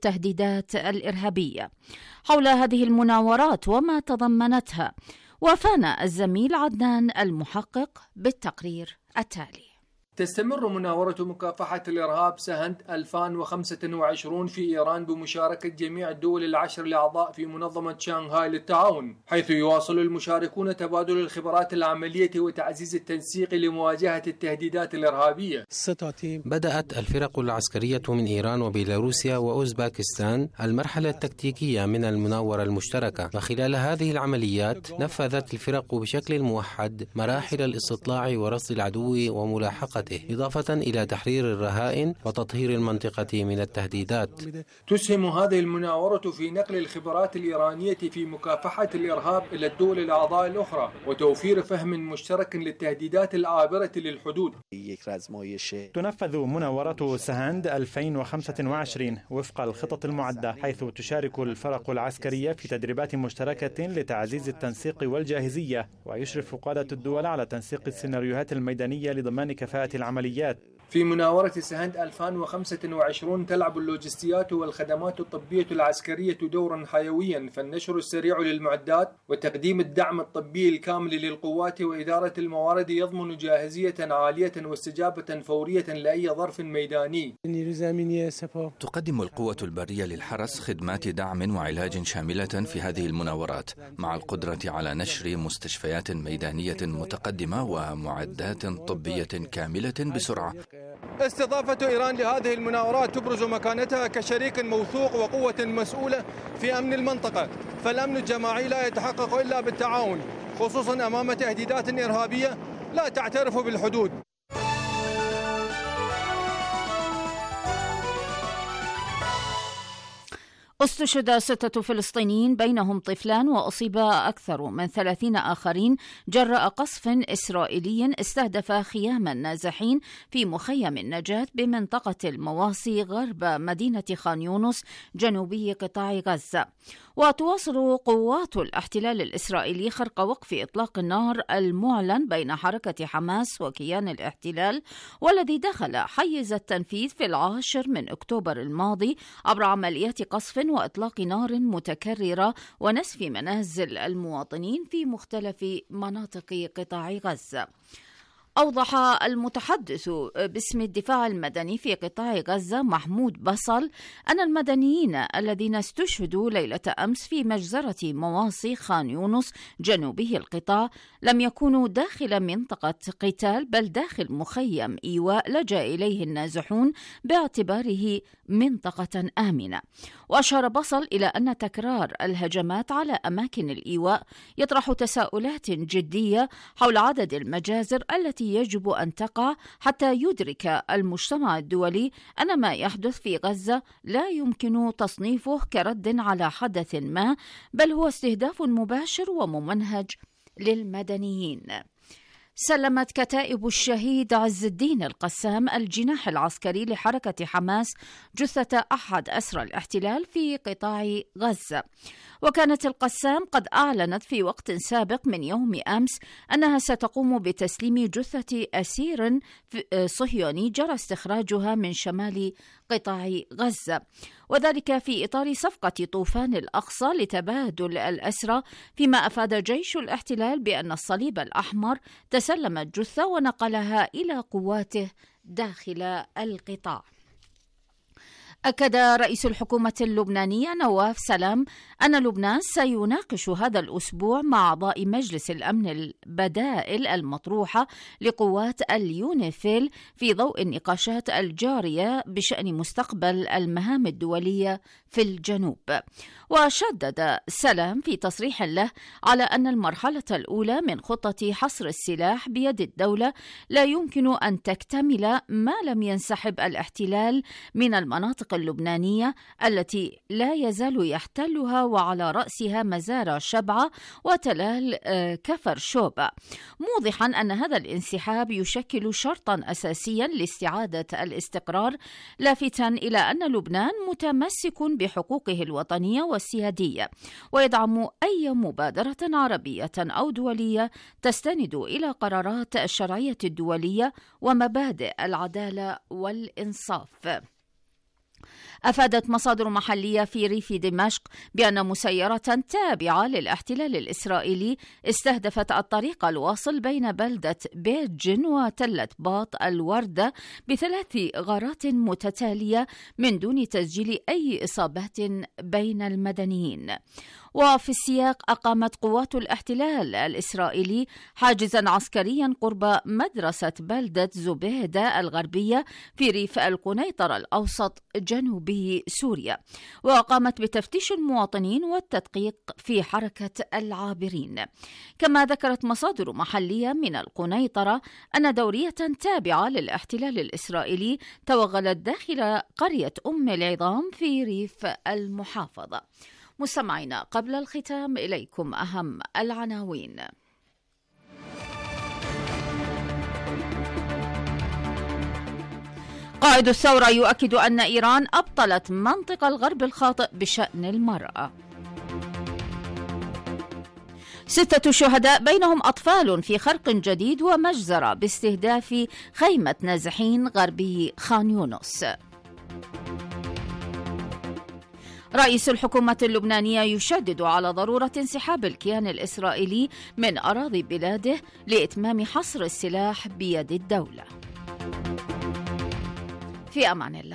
التهديدات الإرهابية. حول هذه المناورات وما تضمنتها وافانا الزميل عدنان المحقق بالتقرير التالي. تستمر مناورة مكافحة الإرهاب سهند 2025 في إيران بمشاركة جميع الدول العشر الأعضاء في منظمة شانغهاي للتعاون، حيث يواصل المشاركون تبادل الخبرات العملية وتعزيز التنسيق لمواجهة التهديدات الإرهابية. بدأت الفرق العسكرية من إيران وبيلاروسيا وأوزباكستان المرحلة التكتيكية من المناورة المشتركة، وخلال هذه العمليات نفذت الفرق بشكل موحد مراحل الاستطلاع ورصد العدو وملاحقة إضافة إلى تحرير الرهائن وتطهير المنطقة من التهديدات. تسهم هذه المناورة في نقل الخبرات الإيرانية في مكافحة الإرهاب إلى الدول الأعضاء الأخرى وتوفير فهم مشترك للتهديدات العابرة للحدود. تنفذ مناورة سهند 2025 وفق الخطط المعدة، حيث تشارك الفرق العسكرية في تدريبات مشتركة لتعزيز التنسيق والجاهزية، ويشرف قادة الدول على تنسيق السيناريوهات الميدانية لضمان كفاءة العمليات. في مناورة سهند 2025 تلعب اللوجستيات والخدمات الطبية العسكرية دورا حيويا، فالنشر السريع للمعدات وتقديم الدعم الطبي الكامل للقوات وإدارة الموارد يضمن جاهزية عالية واستجابة فورية لأي ظرف ميداني. تقدم القوة البرية للحرس خدمات دعم وعلاج شاملة في هذه المناورات، مع القدرة على نشر مستشفيات ميدانية متقدمة ومعدات طبية كاملة بسرعة. استضافة إيران لهذه المناورات تبرز مكانتها كشريك موثوق وقوة مسؤولة في أمن المنطقة، فالأمن الجماعي لا يتحقق إلا بالتعاون، خصوصا أمام تهديدات إرهابية لا تعترف بالحدود. استشهد 6 فلسطينيين بينهم طفلان وأصيب أكثر من 30 آخرين جراء قصف إسرائيلي استهدف خيام النازحين في مخيم النجاة بمنطقة المواصي غرب مدينة خان يونس جنوبي قطاع غزة. وتواصل قوات الاحتلال الإسرائيلي خرق وقف إطلاق النار المعلن بين حركة حماس وكيان الاحتلال، والذي دخل حيز التنفيذ في 10 من أكتوبر الماضي عبر عمليات قصف وإطلاق نار متكررة ونسف منازل المواطنين في مختلف مناطق قطاع غزة. أوضح المتحدث باسم الدفاع المدني في قطاع غزة محمود بصل أن المدنيين الذين استشهدوا ليلة أمس في مجزرة مواصي خان يونس جنوبي القطاع لم يكونوا داخل منطقة قتال، بل داخل مخيم إيواء لجأ إليه النازحون باعتباره منطقة آمنة. وأشار بصل إلى أن تكرار الهجمات على أماكن الإيواء يطرح تساؤلات جدية حول عدد المجازر التي يجب أن تقع حتى يدرك المجتمع الدولي أن ما يحدث في غزة لا يمكن تصنيفه كرد على حدث ما، بل هو استهداف مباشر وممنهج للمدنيين. سلمت كتائب الشهيد عز الدين القسام الجناح العسكري لحركة حماس جثة أحد أسرى الاحتلال في قطاع غزة. وكانت القسام قد أعلنت في وقت سابق من يوم أمس أنها ستقوم بتسليم جثة أسير صهيوني جرى استخراجها من شمال قطاع غزة، وذلك في إطار صفقة طوفان الأقصى لتبادل الأسرى، فيما أفاد جيش الاحتلال بأن الصليب الأحمر تسلم الجثة ونقلها إلى قواته داخل القطاع. أكد رئيس الحكومة اللبنانية نواف سلام أن لبنان سيناقش هذا الأسبوع مع أعضاء مجلس الأمن البدائل المطروحة لقوات اليونيفيل في ضوء النقاشات الجارية بشأن مستقبل المهام الدولية في الجنوب. وشدد سلام في تصريح له على أن المرحلة الأولى من خطة حصر السلاح بيد الدولة لا يمكن أن تكتمل ما لم ينسحب الاحتلال من المناطق اللبنانية التي لا يزال يحتلها، وعلى رأسها مزارع شبعة وتلال كفر شوبة، موضحا أن هذا الانسحاب يشكل شرطا أساسيا لاستعادة الاستقرار، لافتا إلى أن لبنان متمسك بحقوقه الوطنية والسيادية، ويدعم أي مبادرة عربية أو دولية تستند إلى قرارات الشرعية الدولية ومبادئ العدالة والإنصاف. أفادت مصادر محلية في ريف دمشق بأن مسيرة تابعة للاحتلال الإسرائيلي استهدفت الطريق الواصل بين بلدة بيت جن وتلة باط الوردة ب3 غارات متتالية من دون تسجيل أي إصابات بين المدنيين. وفي السياق أقامت قوات الاحتلال الإسرائيلي حاجزا عسكريا قرب مدرسة بلدة زبيدة الغربية في ريف القنيطرة الأوسط جنوبي سوريا، وقامت بتفتيش المواطنين والتدقيق في حركة العابرين. كما ذكرت مصادر محلية من القنيطرة أن دورية تابعة للاحتلال الإسرائيلي توغلت داخل قرية أم العظام في ريف المحافظة. مستمعينا، قبل الختام إليكم أهم العناوين. قائد الثورة يؤكد أن إيران أبطلت منطق الغرب الخاطئ بشأن المرأة. 6 شهداء بينهم أطفال في خرق جديد ومجزرة باستهداف خيمة نازحين غربي خان يونس. رئيس الحكومة اللبنانية يشدد على ضرورة انسحاب الكيان الإسرائيلي من أراضي بلاده لإتمام حصر السلاح بيد الدولة. في أمان الله.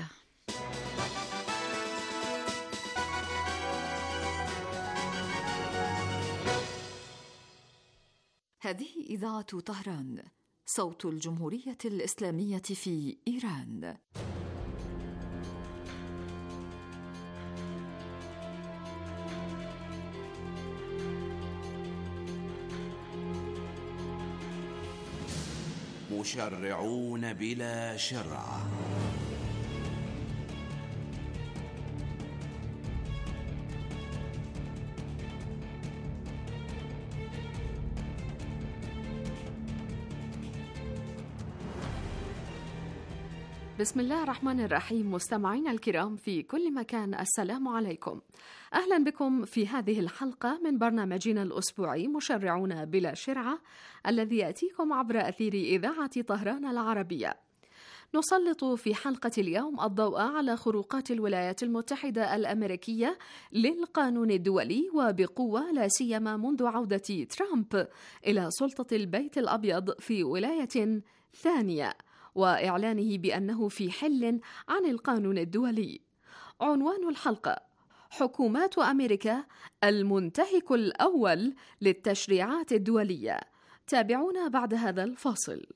هذه إذاعة طهران، صوت الجمهورية الإسلامية في إيران. مشرعون بلا شرع. بسم الله الرحمن الرحيم. مستمعينا الكرام في كل مكان، السلام عليكم. أهلا بكم في هذه الحلقة من برنامجنا الأسبوعي مشرعون بلا شرعة، الذي يأتيكم عبر أثير إذاعة طهران العربية. نسلط في حلقة اليوم الضوء على خروقات الولايات المتحدة الأمريكية للقانون الدولي وبقوة، لا سيما منذ عودة ترامب إلى سلطة البيت الأبيض في ولاية ثانية، وإعلانه بأنه في حل عن القانون الدولي. عنوان الحلقة: حكومات أمريكا المنتهك الأول للتشريعات الدولية. تابعونا بعد هذا الفاصل.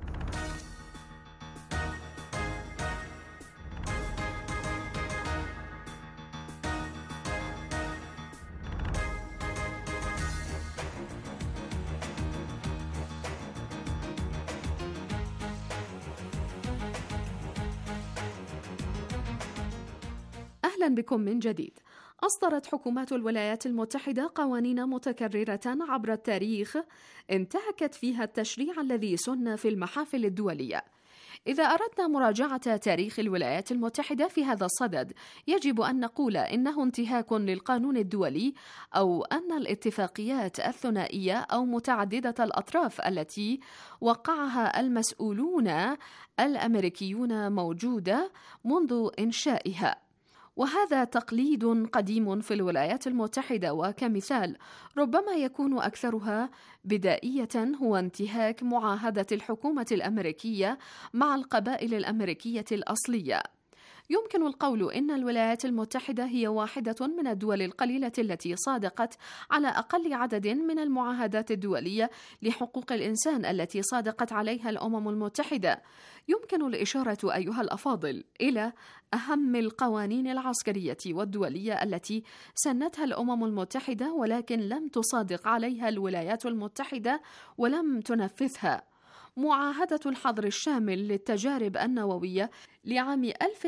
أهلا بكم من جديد. أصدرت حكومات الولايات المتحدة قوانين متكررة عبر التاريخ انتهكت فيها التشريع الذي سن في المحافل الدولية. إذا أردنا مراجعة تاريخ الولايات المتحدة في هذا الصدد، يجب أن نقول إنه انتهاك للقانون الدولي، أو أن الاتفاقيات الثنائية أو متعددة الأطراف التي وقعها المسؤولون الأمريكيون موجودة منذ إنشائها. وهذا تقليد قديم في الولايات المتحدة، وكمثال ربما يكون أكثرها بدائية هو انتهاك معاهدة الحكومة الأمريكية مع القبائل الأمريكية الأصلية. يمكن القول إن الولايات المتحدة هي واحدة من الدول القليلة التي صادقت على أقل عدد من المعاهدات الدولية لحقوق الإنسان التي صادقت عليها الأمم المتحدة. يمكن الإشارة أيها الأفاضل إلى أهم القوانين العسكرية والدولية التي سنتها الأمم المتحدة ولكن لم تصادق عليها الولايات المتحدة ولم تنفذها. معاهدة الحظر الشامل للتجارب النووية لعام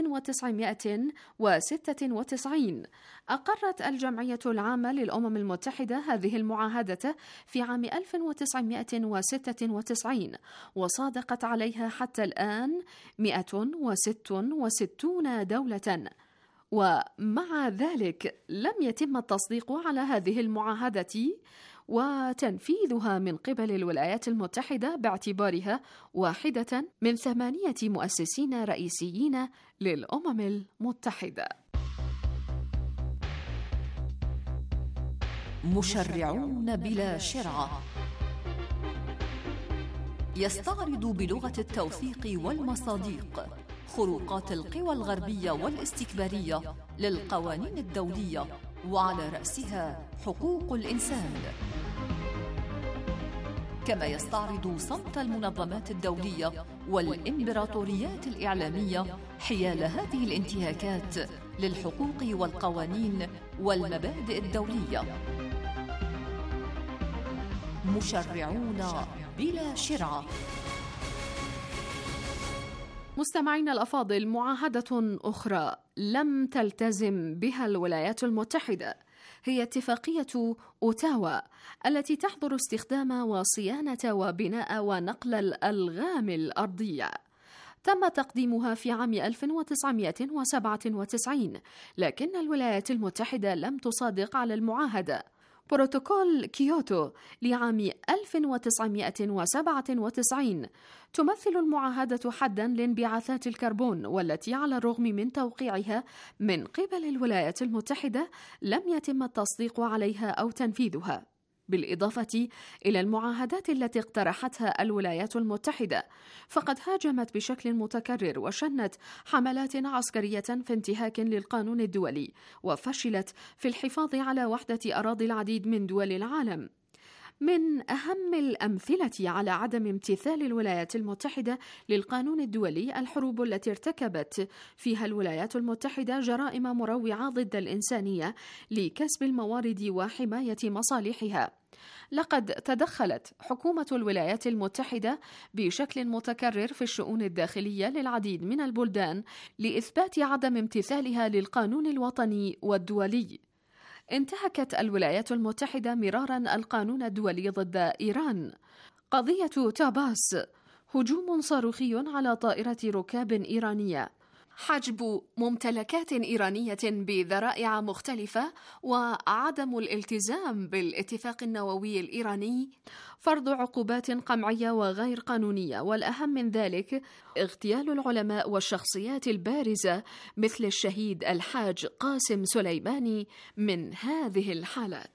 1996 أقرت الجمعية العامة للأمم المتحدة هذه المعاهدة في عام 1996، وصادقت عليها حتى الآن 166 دولة. ومع ذلك لم يتم التصديق على هذه المعاهدة وتنفيذها من قبل الولايات المتحدة باعتبارها واحدة من 8 مؤسسين رئيسيين للأمم المتحدة. مشرعون بلا شرعة، يستعرض بلغة التوثيق والمصادق خروقات القوى الغربية والاستكبارية للقوانين الدولية، وعلى رأسها حقوق الإنسان، كما يستعرض صمت المنظمات الدولية والإمبراطوريات الإعلامية حيال هذه الانتهاكات للحقوق والقوانين والمبادئ الدولية. مشرعون بلا شرعة. مستمعينا الأفاضل، معاهدة أخرى لم تلتزم بها الولايات المتحدة هي اتفاقية أوتاوا التي تحظر استخدام وصيانة وبناء ونقل الألغام الأرضية. تم تقديمها في عام 1997، لكن الولايات المتحدة لم تصادق على المعاهدة. بروتوكول كيوتو لعام 1997 تمثل المعاهدة حداً لانبعاثات الكربون، والتي على الرغم من توقيعها من قبل الولايات المتحدة لم يتم التصديق عليها أو تنفيذها، بالإضافة إلى المعاهدات التي اقترحتها الولايات المتحدة، فقد هاجمت بشكل متكرر وشنت حملات عسكرية في انتهاك للقانون الدولي، وفشلت في الحفاظ على وحدة أراضي العديد من دول العالم. من أهم الأمثلة على عدم امتثال الولايات المتحدة للقانون الدولي الحروب التي ارتكبت فيها الولايات المتحدة جرائم مروعة ضد الإنسانية لكسب الموارد وحماية مصالحها. لقد تدخلت حكومة الولايات المتحدة بشكل متكرر في الشؤون الداخلية للعديد من البلدان لإثبات عدم امتثالها للقانون الوطني والدولي. انتهكت الولايات المتحدة مراراً القانون الدولي ضد إيران. قضية تاباس، هجوم صاروخي على طائرة ركاب إيرانية، حجب ممتلكات إيرانية بذرائع مختلفة، وعدم الالتزام بالاتفاق النووي الإيراني، فرض عقوبات قمعية وغير قانونية، والأهم من ذلك اغتيال العلماء والشخصيات البارزة مثل الشهيد الحاج قاسم سليماني من هذه الحالات.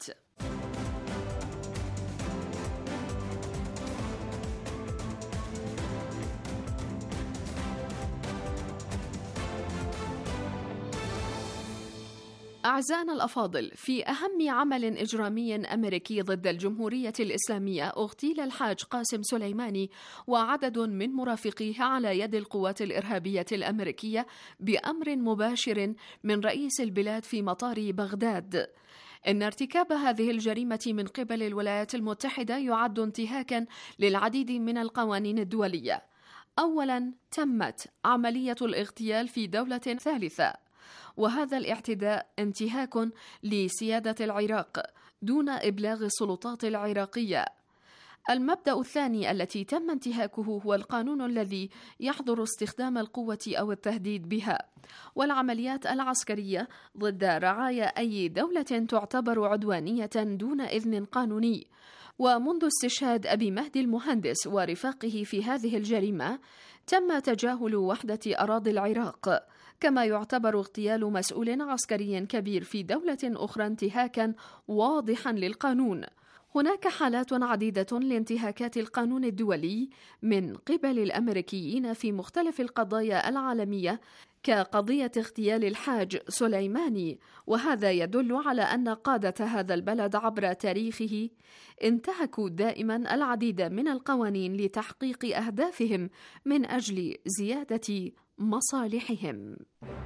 أعزائنا الأفاضل، في أهم عمل إجرامي أمريكي ضد الجمهورية الإسلامية اغتيل الحاج قاسم سليماني وعدد من مرافقيه على يد القوات الإرهابية الأمريكية بأمر مباشر من رئيس البلاد في مطار بغداد. إن ارتكاب هذه الجريمة من قبل الولايات المتحدة يعد انتهاكاً للعديد من القوانين الدولية. أولاً، تمت عملية الاغتيال في دولة ثالثة، وهذا الاعتداء انتهاك لسيادة العراق دون إبلاغ السلطات العراقية. المبدأ الثاني التي تم انتهاكه هو القانون الذي يحظر استخدام القوة أو التهديد بها، والعمليات العسكرية ضد رعايا أي دولة تعتبر عدوانية دون إذن قانوني. ومنذ استشهاد أبي مهدي المهندس ورفاقه في هذه الجريمة تم تجاهل وحدة أراضي العراق، كما يعتبر اغتيال مسؤول عسكري كبير في دولة أخرى انتهاكا واضحا للقانون. هناك حالات عديدة لانتهاكات القانون الدولي من قبل الأمريكيين في مختلف القضايا العالمية، كقضية اغتيال الحاج سليماني، وهذا يدل على أن قادة هذا البلد عبر تاريخه انتهكوا دائما العديد من القوانين لتحقيق أهدافهم من أجل زيادة مصالحهم.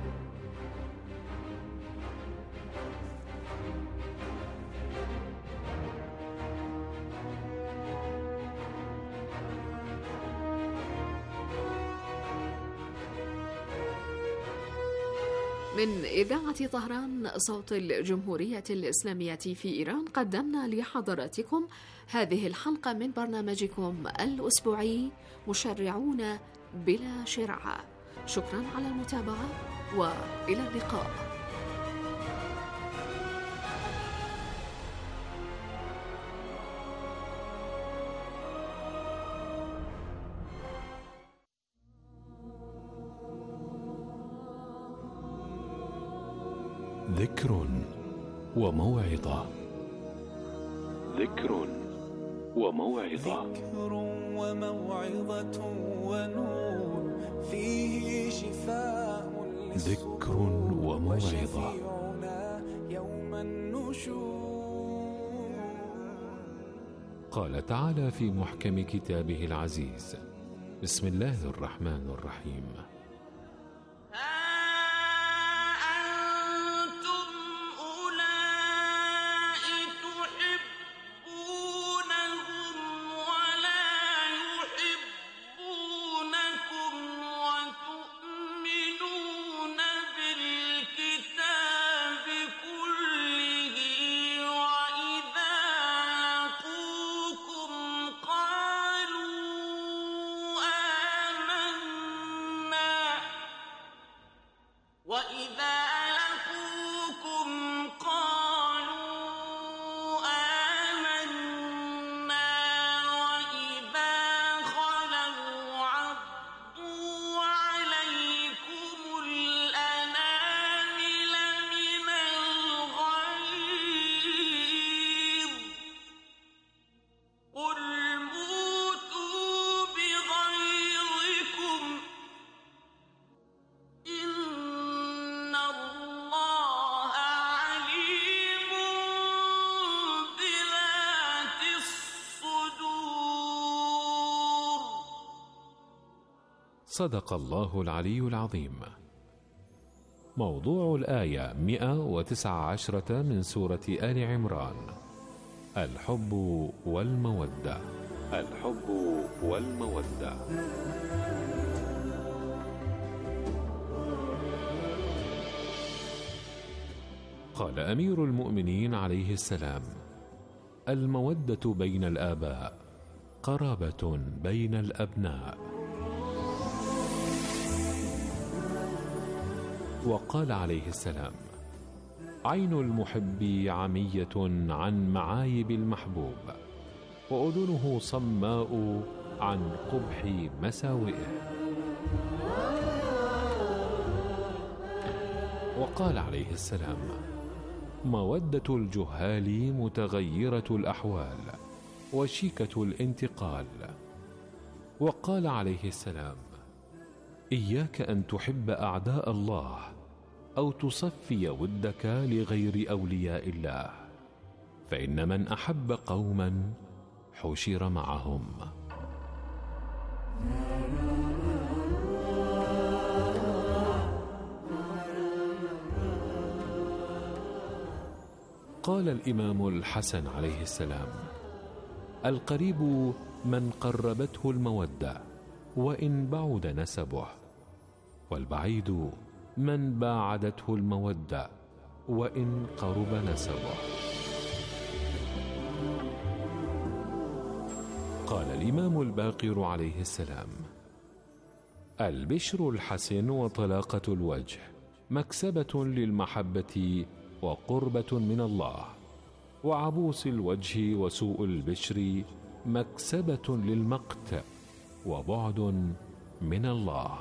من إذاعة طهران صوت الجمهورية الإسلامية في إيران، قدمنا لحضراتكم هذه الحلقة من برنامجكم الأسبوعي مشرعون بلا شرعة. شكرا على المتابعة وإلى اللقاء. ذكر وموعظة. ذكر وموعظة. ذكر وموعظة ونور فيه شفاء ذكر وموعظة. يوم النشور. قال تعالى في محكم كتابه العزيز: بسم الله الرحمن الرحيم: صدق الله العلي العظيم. موضوع الآية 119 من سورة آل عمران: الحب والمودة. الحب والمودة. قال أمير المؤمنين عليه السلام: المودة بين الآباء قرابة بين الأبناء. وقال عليه السلام: عين المحب عمية عن معايب المحبوب، وأذنه صماء عن قبح مساوئه. وقال عليه السلام: مودة الجهال متغيرة الأحوال وشيكة الانتقال. وقال عليه السلام: إياك أن تحب أعداء الله أو تصفي ودك لغير أولياء الله، فإن من أحب قوما حشر معهم. قال الإمام الحسن عليه السلام: القريب من قربته المودة وإن بعد نسبه، والبعيد من باعدته المودة وإن قرب نسبه. قال الإمام الباقر عليه السلام: البشر الحسن وطلاقة الوجه مكسبة للمحبة وقربة من الله، وعبوس الوجه وسوء البشر مكسبة للمقت وبعد من الله.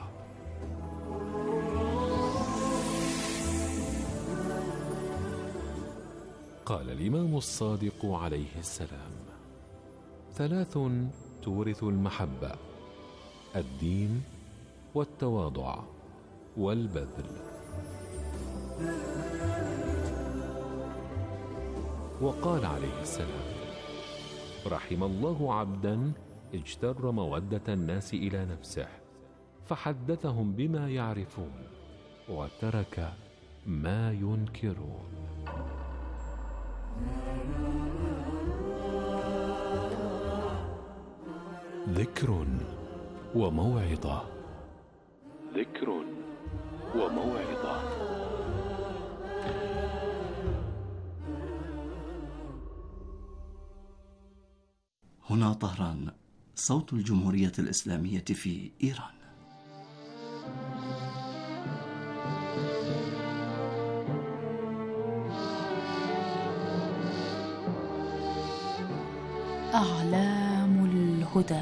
قال الإمام الصادق عليه السلام: ثلاث تورث المحبة: الدين والتواضع والبذل. وقال عليه السلام: رحم الله عبدا اجتر مودة الناس إلى نفسه فحدثهم بما يعرفون وترك ما ينكرون. ذكر وموعظة. ذكر وموعظة. هنا طهران، صوت الجمهورية الإسلامية في إيران. أعلام الهدى.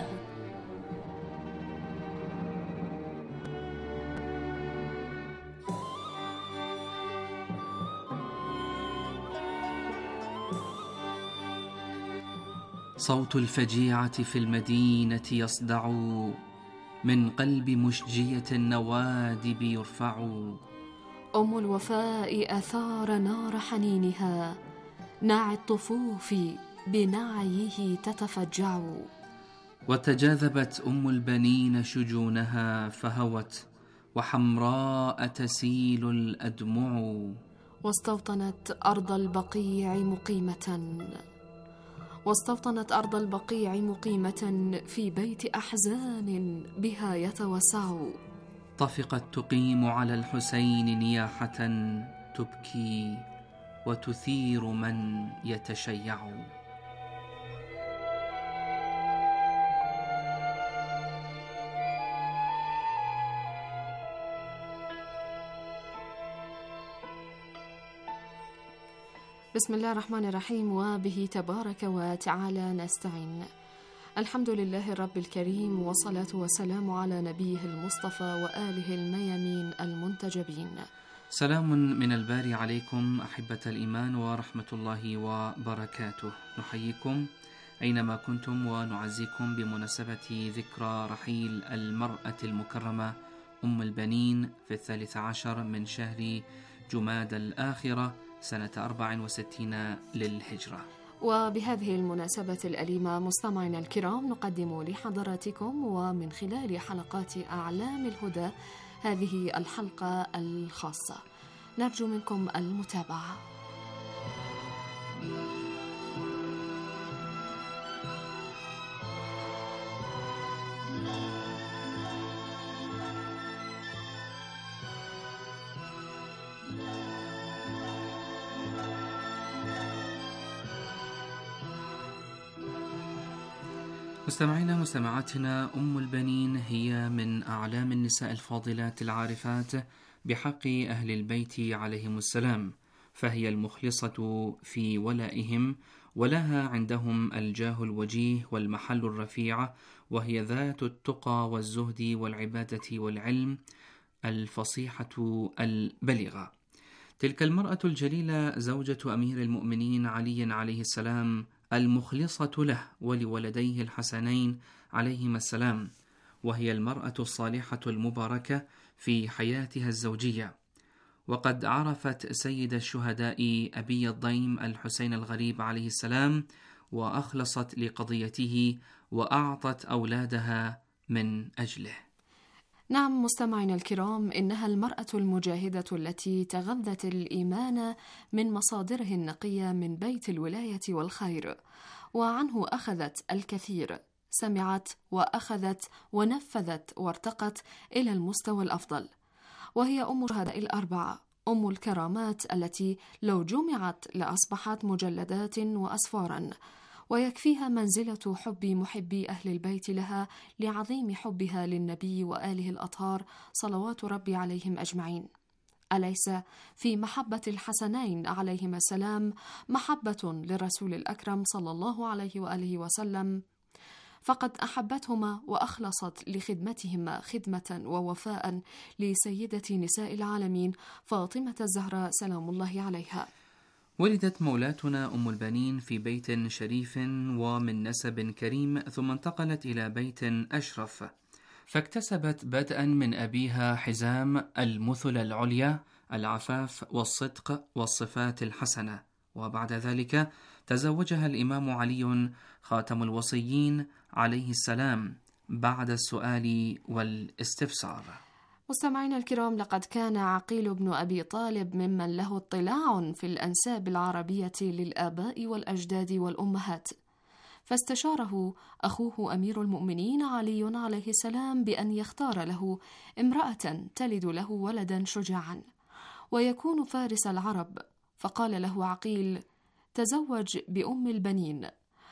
صوت الفجيعة في المدينة يصدع، من قلب مشجية النوادب يرفع. أم الوفاء أثار نار حنينها، ناعي الطفوف بنعيه تتفجع. وتجاذبت أم البنين شجونها فهوت، وحمراء تسيل الأدمع. واستوطنت أرض البقيع مقيمة في بيت أحزان بها يتوسع. طفقت تقيم على الحسين نياحة، تبكي وتثير من يتشيع. بسم الله الرحمن الرحيم، وبه تبارك وتعالى نستعين. الحمد لله رب الكريم، والصلاة والسلام على نبيه المصطفى وآله الميامين المنتجبين. سلام من الباري عليكم أحبة الإيمان ورحمة الله وبركاته. نحييكم أينما كنتم ونعزيكم بمناسبة ذكرى رحيل المرأة المكرمة أم البنين في 13 من شهر جماد الآخرة سنة 64 للهجرة. وبهذه المناسبة الأليمة مستمعينا الكرام، نقدم لحضراتكم ومن خلال حلقات أعلام الهدى هذه الحلقة الخاصة. نرجو منكم المتابعة. مستمعينا مستمعاتنا، أم البنين هي من أعلام النساء الفاضلات العارفات بحق أهل البيت عليهم السلام، فهي المخلصة في ولائهم، ولها عندهم الجاه الوجيه والمحل الرفيع، وهي ذات التقى والزهد والعبادة والعلم، الفصيحة البلغة. تلك المرأة الجليلة زوجة أمير المؤمنين علي عليه السلام، المخلصة له ولولديه الحسنين عليهما السلام، وهي المرأة الصالحة المباركة في حياتها الزوجية. وقد عرفت سيد الشهداء أبي الضيم الحسين الغريب عليه السلام، وأخلصت لقضيته وأعطت أولادها من أجله. نعم مستمعينا الكرام، إنها المرأة المجاهدة التي تغذت الإيمان من مصادره النقية من بيت الولاية والخير، وعنه أخذت الكثير، سمعت وأخذت ونفذت وارتقت إلى المستوى الأفضل. وهي أم الشهداء الأربعة، أم الكرامات التي لو جمعت لأصبحت مجلدات وأسفارا، ويكفيها منزلة حب محبي أهل البيت لها لعظيم حبها للنبي وآله الأطهار صلوات ربي عليهم أجمعين. أليس في محبة الحسنين عليهما السلام محبة للرسول الأكرم صلى الله عليه وآله وسلم؟ فقد أحبتهما وأخلصت لخدمتهما خدمة ووفاء لسيدة نساء العالمين فاطمة الزهراء سلام الله عليها. ولدت مولاتنا أم البنين في بيت شريف ومن نسب كريم، ثم انتقلت إلى بيت أشرف، فاكتسبت بدءا من أبيها حزام المثل العليا، العفاف والصدق والصفات الحسنة. وبعد ذلك تزوجها الإمام علي خاتم الوصيين عليه السلام بعد السؤال والاستفسار. مستمعينا الكرام، لقد كان عقيل بن أبي طالب ممن له اطلاع في الأنساب العربية للآباء والأجداد والأمهات، فاستشاره أخوه أمير المؤمنين علي عليه السلام بأن يختار له امرأة تلد له ولدا شجاعا ويكون فارس العرب، فقال له عقيل: تزوج بأم البنين.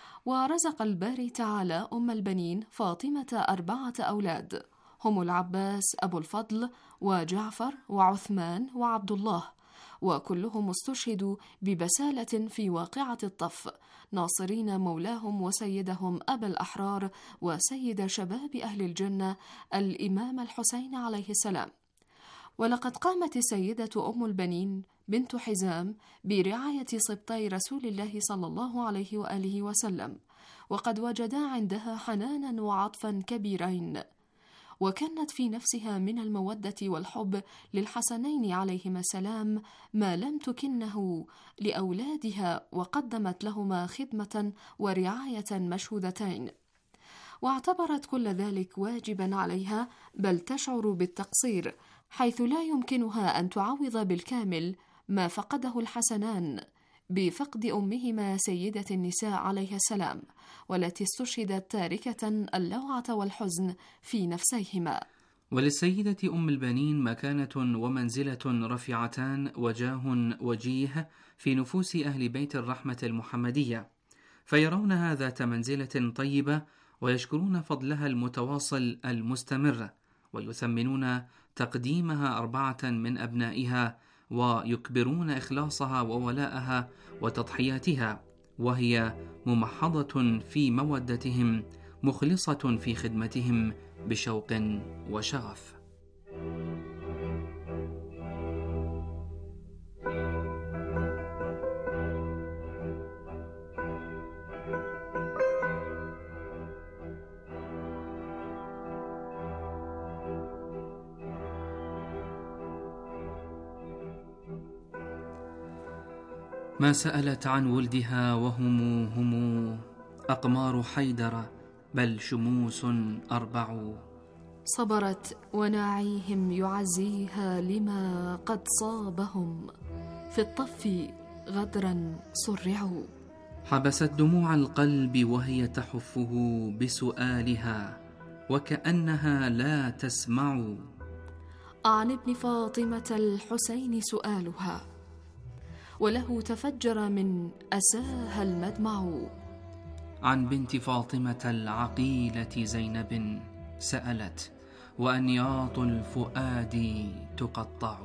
ورزق الباري تعالى أم البنين فاطمة 4 أولاد، هم العباس أبو الفضل وجعفر وعثمان وعبد الله، وكلهم استشهدوا ببسالة في واقعة الطف، ناصرين مولاهم وسيدهم أبا الأحرار وسيد شباب أهل الجنة الإمام الحسين عليه السلام. ولقد قامت السيدة أم البنين بنت حزام برعاية سبطي رسول الله صلى الله عليه وآله وسلم، وقد وجدا عندها حنانا وعطفا كبيرين، وكانت في نفسها من المودة والحب للحسنين عليهما السلام ما لم تكنه لأولادها، وقدمت لهما خدمة ورعاية مشهودتين، واعتبرت كل ذلك واجبا عليها، بل تشعر بالتقصير حيث لا يمكنها أن تعوض بالكامل ما فقده الحسنان بفقد أمهما سيدة النساء عليها السلام، والتي استشهدت تاركة اللوعة والحزن في نفسيهما. وللسيدة أم البنين مكانة ومنزلة رفيعتان وجاه وجيه في نفوس أهل بيت الرحمة المحمدية، فيرونها ذات منزلة طيبة ويشكرون فضلها المتواصل المستمر، ويثمنون تقديمها 4 من أبنائها، ويكبرون إخلاصها وولاءها وتضحياتها، وهي ممحضة في مودتهم، مخلصة في خدمتهم بشوق وشغف. ما سألت عن ولدها وهم أقمار حيدر، بل شموس 4. صبرت وناعيهم يعزيها لما قد صابهم، في الطف غدرا صرعوا. حبست دموع القلب وهي تحفه بسؤالها، وكأنها لا تسمع. عن ابن فاطمة الحسين سؤالها، وله تفجر من أساها المدمع. عن بنت فاطمة العقيلة زينب سألت، وأنياط الفؤاد تقطع.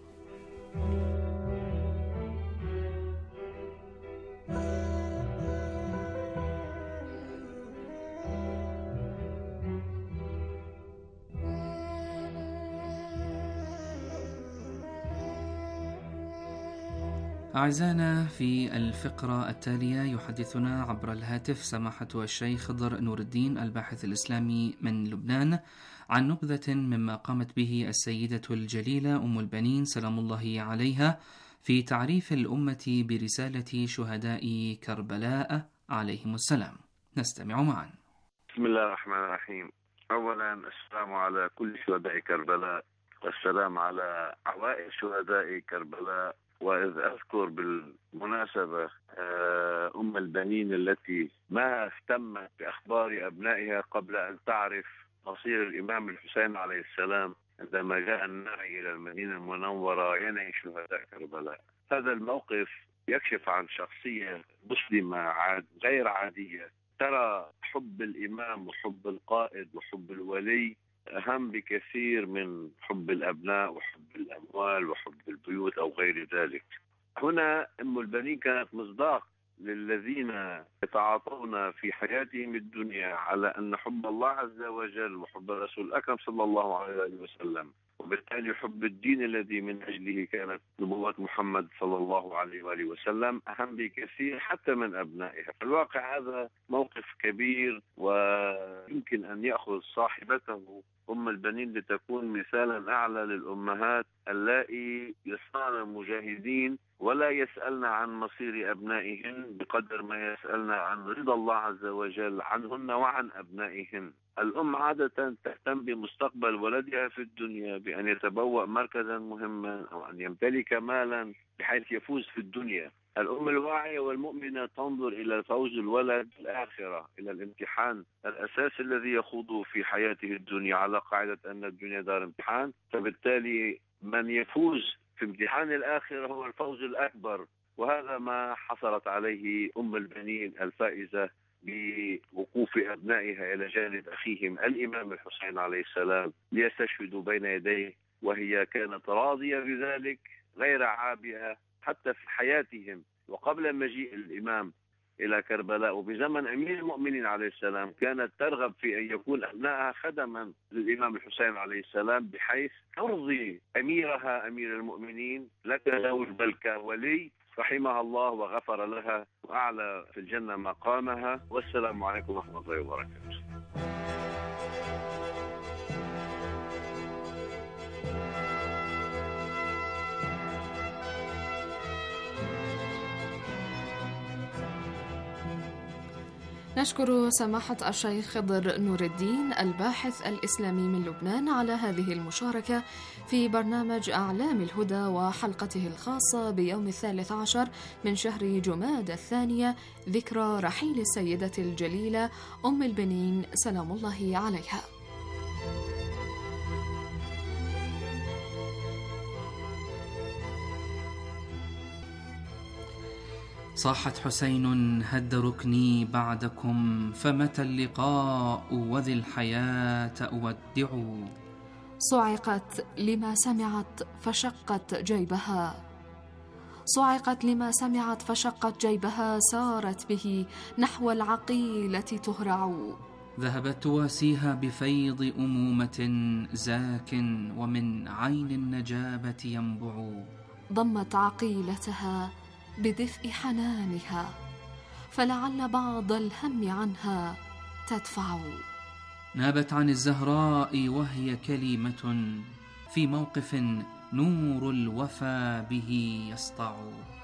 أعزائنا، في الفقرة التالية يحدثنا عبر الهاتف سماحة الشيخ خضر نور الدين الباحث الإسلامي من لبنان عن نبذة مما قامت به السيدة الجليلة أم البنين سلام الله عليها في تعريف الأمة برسالة شهداء كربلاء عليهم السلام. نستمع معا. بسم الله الرحمن الرحيم. أولا السلام على كل شهداء كربلاء، والسلام على عوائل شهداء كربلاء. وإذ أذكر بالمناسبة أم البنين التي ما اهتمت بأخبار أبنائها قبل أن تعرف مصير الإمام الحسين عليه السلام عندما جاء النعي إلى المدينة المنورة ينعي شهداء كربلاء. هذا الموقف يكشف عن شخصية مسلمة غير عادية، ترى حب الإمام وحب القائد وحب الولي أهم بكثير من حب الأبناء وحب الأموال وحب البيوت أو غير ذلك. هنا أم البنين كانت مصداق للذين يتعاطون في حياتهم الدنيا على أن حب الله عز وجل وحب الرسول الأكرم صلى الله عليه وسلم، وبالتالي حب الدين الذي من أجله كانت نبوة محمد صلى الله عليه وآله وسلم أهم بكثير حتى من أبنائها. في الواقع هذا موقف كبير، ويمكن أن يأخذ صاحبته أم البنين لتكون مثالا أعلى للأمهات اللائي يصنعن مجاهدين ولا يسألن عن مصير أبنائهن بقدر ما يسألن عن رضا الله عز وجل عنهن وعن أبنائهن. الأم عادة تهتم بمستقبل ولدها في الدنيا بأن يتبوأ مركزا مهما أو أن يمتلك مالا بحيث يفوز في الدنيا. الأم الواعية والمؤمنة تنظر إلى فوز الولد في الآخرة، إلى الامتحان الأساسي الذي يخوضه في حياته الدنيا على قاعدة أن الدنيا دار امتحان، فبالتالي من يفوز في امتحان الآخرة هو الفوز الأكبر. وهذا ما حصلت عليه أم البنين الفائزة بوقوف أبنائها إلى جانب أخيهم الإمام الحسين عليه السلام ليستشهدوا بين يديه، وهي كانت راضية بذلك غير عابئة حتى في حياتهم. وقبل مجيء الإمام إلى كربلاء وبزمن أمير المؤمنين عليه السلام كانت ترغب في أن يكون أبنائها خدما للإمام الحسين عليه السلام، بحيث ترضي أميرها أمير المؤمنين لا كزوج بل كولي رحمها الله وغفر لها وأعلى في الجنة مقامها. والسلام عليكم ورحمة الله وبركاته. نشكر سماحة الشيخ خضر نور الدين الباحث الإسلامي من لبنان على هذه المشاركة في برنامج أعلام الهدى وحلقته الخاصة بيوم 13 من شهر جماد الثانية، ذكرى رحيل السيدة الجليلة أم البنين سلام الله عليها. صاحت حسين هد ركني بعدكم، فمتى اللقاء وذي الحياة أودع. صعقت لما سمعت فشقت جيبها، صعقت لما سمعت فشقت جيبها، سارت به نحو العقيلة تهرع. ذهبت تواسيها بفيض أمومة زاك، ومن عين النجابة ينبع. ضمت عقيلتها بدفء حنانها، فلعل بعض الهم عنها تدفع. نابت عن الزهراء وهي كلمة، في موقف نور الوفا به يسطع.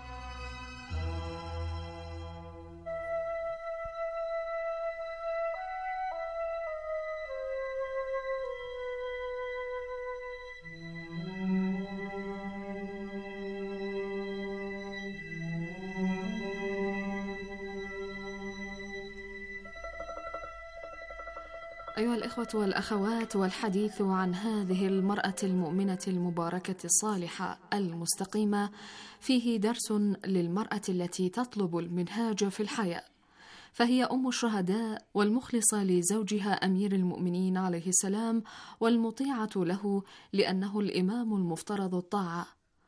أيها الإخوة والأخوات، والحديث عن هذه المرأة المؤمنة المباركة الصالحة المستقيمة فيه درس للمرأة التي تطلب المنهاج في الحياة، فهي أم الشهداء والمخلصة لزوجها أمير المؤمنين عليه السلام، والمطيعة له لأنه الإمام المفترض الطاعة،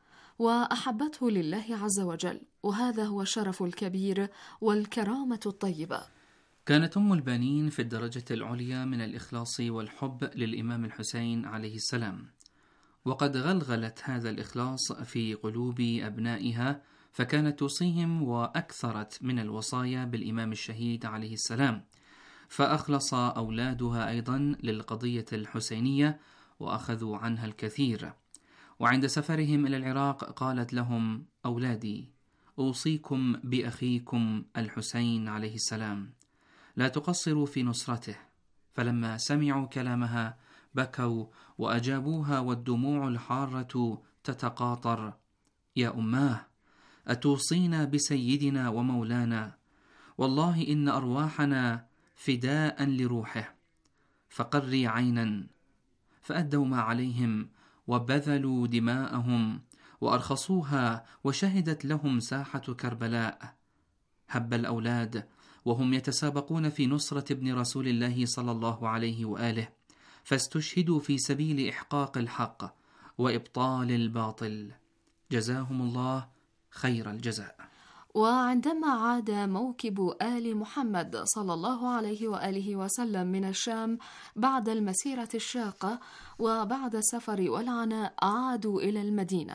وأحبته لله عز وجل، وهذا هو الشرف الكبير والكرامة الطيبة. كانت أم البنين في الدرجة العليا من الإخلاص والحب للإمام الحسين عليه السلام، وقد غلغلت هذا الإخلاص في قلوب أبنائها، فكانت توصيهم وأكثرت من الوصايا بالإمام الشهيد عليه السلام، فأخلص أولادها أيضا للقضية الحسينية وأخذوا عنها الكثير. وعند سفرهم إلى العراق قالت لهم: أولادي، أوصيكم بأخيكم الحسين عليه السلام، لا تقصروا في نصرته. فلما سمعوا كلامها بكوا وأجابوها والدموع الحارة تتقاطر: يا أماه، أتوصينا بسيدنا ومولانا، والله إن أرواحنا فداء لروحه، فقري عينا. فأدوا ما عليهم وبذلوا دماءهم وأرخصوها، وشهدت لهم ساحة كربلاء. هب الأولاد وهم يتسابقون في نصرة ابن رسول الله صلى الله عليه وآله، فاستشهدوا في سبيل إحقاق الحق وإبطال الباطل، جزاهم الله خير الجزاء. وعندما عاد موكب آل محمد صلى الله عليه وآله وسلم من الشام بعد المسيرة الشاقة وبعد السفر والعناء، عادوا إلى المدينة.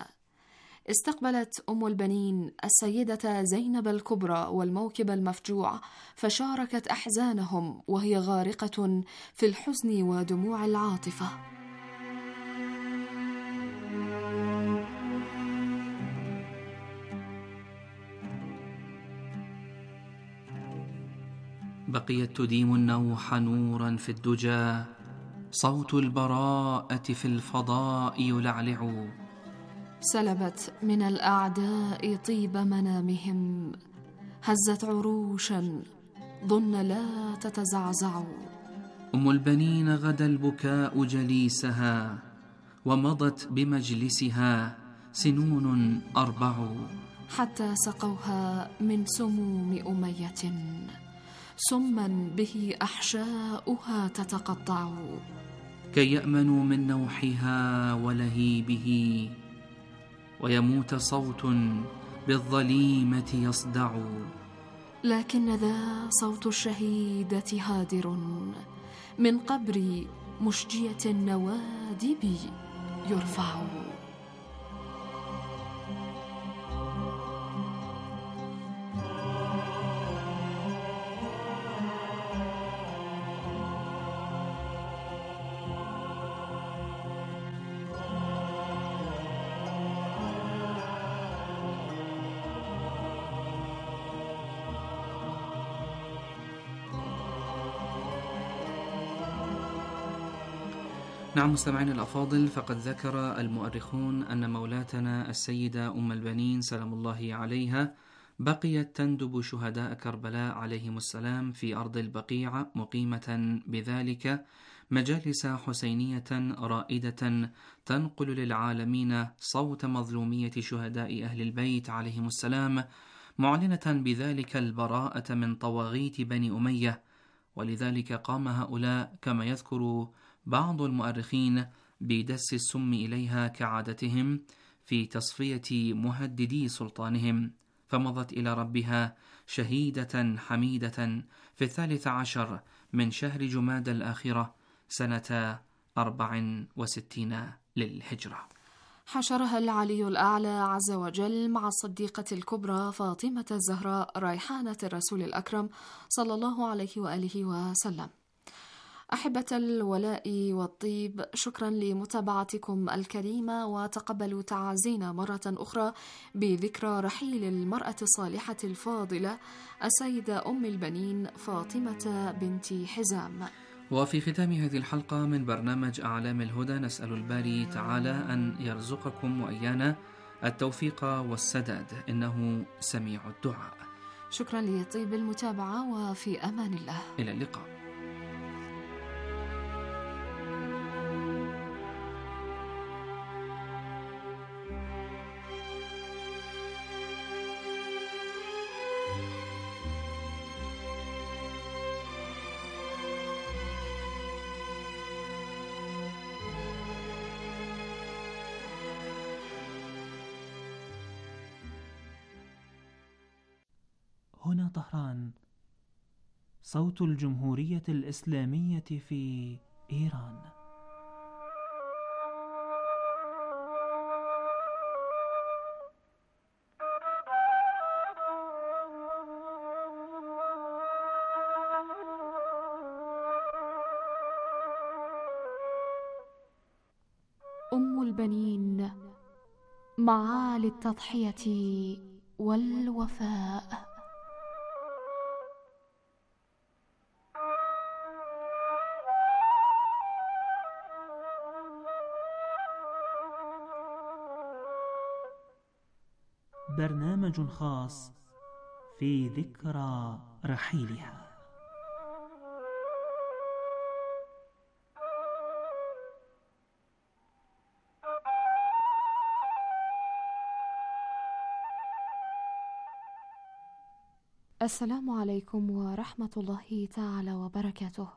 استقبلت أم البنين السيدة زينب الكبرى والموكب المفجوع، فشاركت أحزانهم وهي غارقة في الحزن ودموع العاطفة. بقيت تديم النوح نورا في الدجى، صوت البراءة في الفضاء يلعلع. سلبت من الأعداء طيب منامهم، هزت عروشا ظن لا تتزعزع. أم البنين غدا البكاء جليسها، ومضت بمجلسها سنون 4، حتى سقوها من سموم أمية، سما به أحشاؤها تتقطع. كي يأمنوا من نوحها ولهيبه، ويموت صوت بالظليمة يصدع. لكن ذا صوت الشهيدة هادر، من قبر مشجية النوادب يرفع. نعم مستمعين الأفاضل، فقد ذكر المؤرخون أن مولاتنا السيدة أم البنين سلام الله عليها بقيت تندب شهداء كربلاء عليهم السلام في أرض البقيع، مقيمة بذلك مجالس حسينية رائدة تنقل للعالمين صوت مظلومية شهداء أهل البيت عليهم السلام، معلنة بذلك البراءة من طواغيت بني أمية. ولذلك قام هؤلاء كما يذكر بعض المؤرخين بدس السم إليها كعادتهم في تصفية مهددي سلطانهم، فمضت إلى ربها شهيدة حميدة في 13 من شهر جماد الآخرة سنة 64 للهجرة. حشرها العلي الأعلى عز وجل مع الصديقة الكبرى فاطمة الزهراء ريحانة الرسول الأكرم صلى الله عليه وآله وسلم. أحبة الولاء والطيب، شكرا لمتابعتكم الكريمة، وتقبلوا تعازينا مرة أخرى بذكرى رحيل المرأة الصالحة الفاضلة السيدة أم البنين فاطمة بنت حزام. وفي ختام هذه الحلقة من برنامج أعلام الهدى نسأل الباري تعالى أن يرزقكم وإيانا التوفيق والسداد، إنه سميع الدعاء. شكرا لطيب المتابعة، وفي أمان الله. إلى اللقاء. هنا طهران، صوت الجمهورية الإسلامية في إيران. أم البنين، معالي التضحية والوفاء. برنامج خاص في ذكرى رحيلها. السلام عليكم ورحمة الله تعالى وبركاته.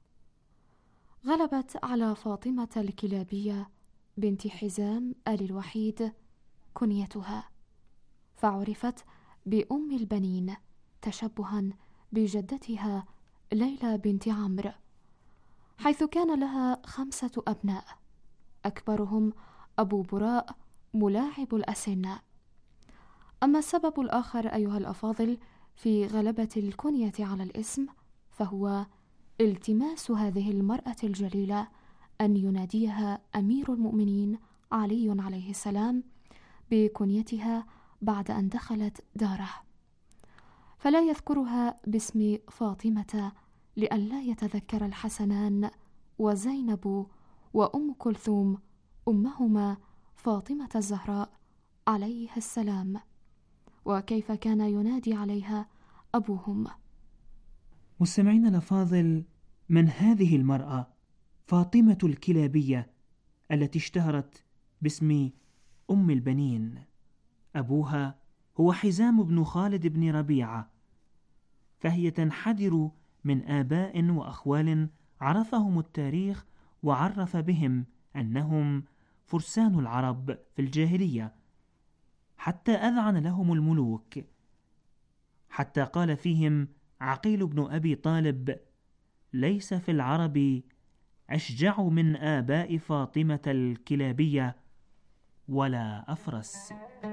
غلبت على فاطمة الكلابية بنت حزام آل الوحيد كنيتها، فعرفت بأم البنين تشبها بجدتها ليلى بنت عمرو، حيث كان لها 5 أبناء، أكبرهم أبو براء ملاعب الأسنة. أما السبب الآخر أيها الأفاضل في غلبة الكنية على الاسم، فهو التماس هذه المرأة الجليلة أن يناديها أمير المؤمنين علي عليه السلام بكنيتها بعد أن دخلت داره، فلا يذكرها باسم فاطمة لئلا يتذكر الحسنان وزينب وأم كلثوم أمهما فاطمة الزهراء عليها السلام، وكيف كان ينادي عليها أبوهم. مستمعين الأفاضل، من هذه المرأة فاطمة الكلابية التي اشتهرت باسم أم البنين؟ أبوها هو حزام بن خالد بن ربيعة، فهي تنحدر من آباء وأخوال عرفهم التاريخ وعرف بهم أنهم فرسان العرب في الجاهلية، حتى أذعن لهم الملوك، حتى قال فيهم عقيل بن أبي طالب: ليس في العرب أشجع من آباء فاطمة الكلابية ولا أفرس.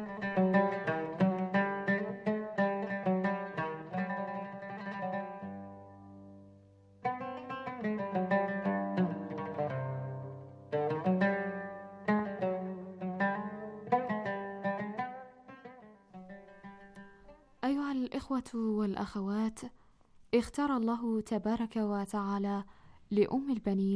أيها الإخوة والأخوات، اختار الله تبارك وتعالى لأم البنين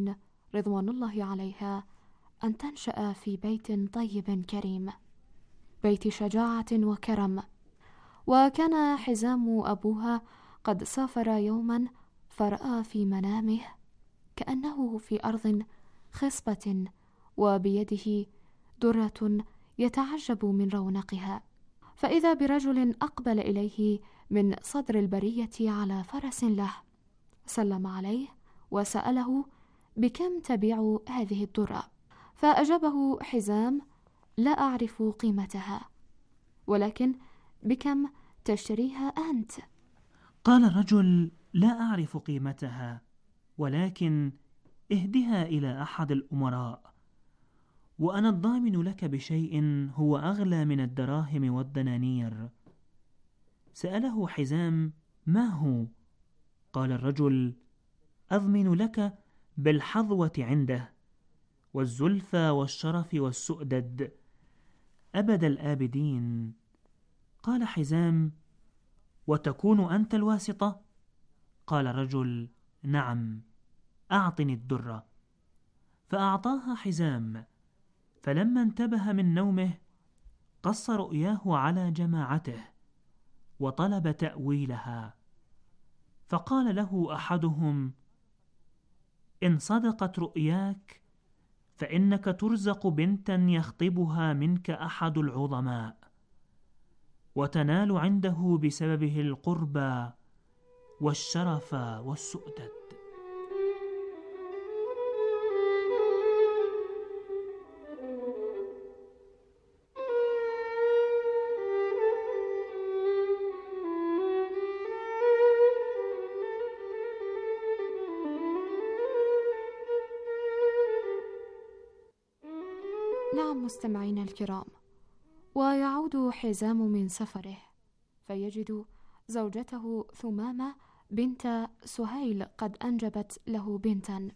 رضوان الله عليها أن تنشأ في بيت طيب كريم، بيت شجاعة وكرم. وكان حزام أبوها قد سافر يوما فرأى في منامه كأنه في أرض خصبة وبيده درة يتعجب من رونقها، فإذا برجل أقبل إليه من صدر البرية على فرس له، سلم عليه وسأله بكم تبيع هذه الدرة؟ فأجابه حزام: لا أعرف قيمتها، ولكن بكم تشتريها أنت؟ قال الرجل: لا أعرف قيمتها، ولكن اهدها إلى أحد الأمراء، وأنا الضامن لك بشيء هو أغلى من الدراهم والدنانير. سأله حزام: ما هو؟ قال الرجل: أضمن لك بالحظوة عنده، والزلفى والشرف والسؤدد أبد الآبدين. قال حزام: وتكون أنت الواسطة؟ قال الرجل: نعم، أعطني الدرة. فأعطاها حزام، فلما انتبه من نومه قص رؤياه على جماعته وطلب تأويلها، فقال له أحدهم: إن صدقت رؤياك فإنك ترزق بنتا يخطبها منك أحد العظماء، وتنال عنده بسببه القربى والشرف والسؤدد. نعم مستمعين الكرام، ويعود حزام من سفره فيجد زوجته ثمامة بنت سهيل قد أنجبت له بنتا،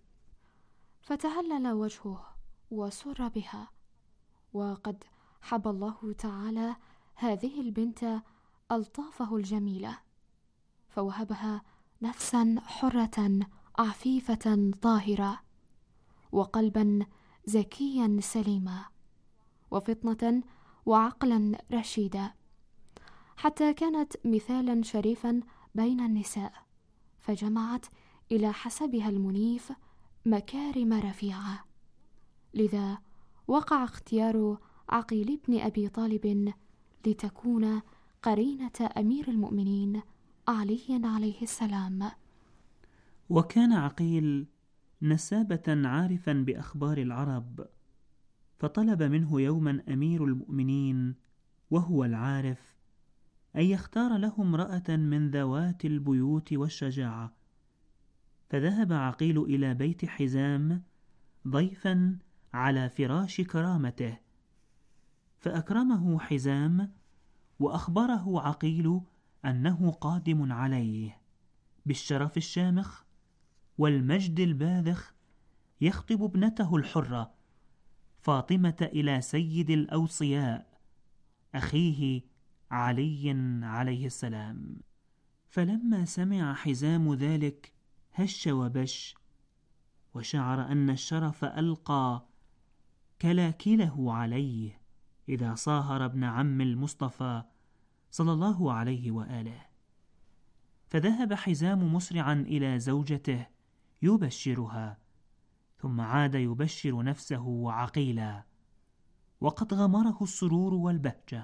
فتهلل وجهه وسر بها، وقد حب الله تعالى هذه البنت ألطافه الجميلة، فوهبها نفسا حرة عفيفة طاهرة، وقلبا زكيا سليما، وفطنة وعقلا رشيدا، حتى كانت مثالا شريفا بين النساء، فجمعت إلى حسبها المنيف مكارم رفيعة. لذا وقع اختيار عقيل بن أبي طالب لتكون قرينة أمير المؤمنين علي عليه السلام. وكان عقيل نسابة عارفا بأخبار العرب، فطلب منه يوما أمير المؤمنين وهو العارف أن يختار له امرأة من ذوات البيوت والشجاعة. فذهب عقيل إلى بيت حزام ضيفا على فراش كرامته، فأكرمه حزام وأخبره عقيل أنه قادم عليه بالشرف الشامخ والمجد الباذخ، يخطب ابنته الحرة فاطمة إلى سيد الأوصياء أخيه علي عليه السلام. فلما سمع حزام ذلك هش وبش، وشعر أن الشرف ألقى كلاكله عليه إذا صاهر ابن عم المصطفى صلى الله عليه وآله. فذهب حزام مسرعا إلى زوجته يبشرها، ثم عاد يبشر نفسه وعقيلا، وقد غمره السرور والبهجة،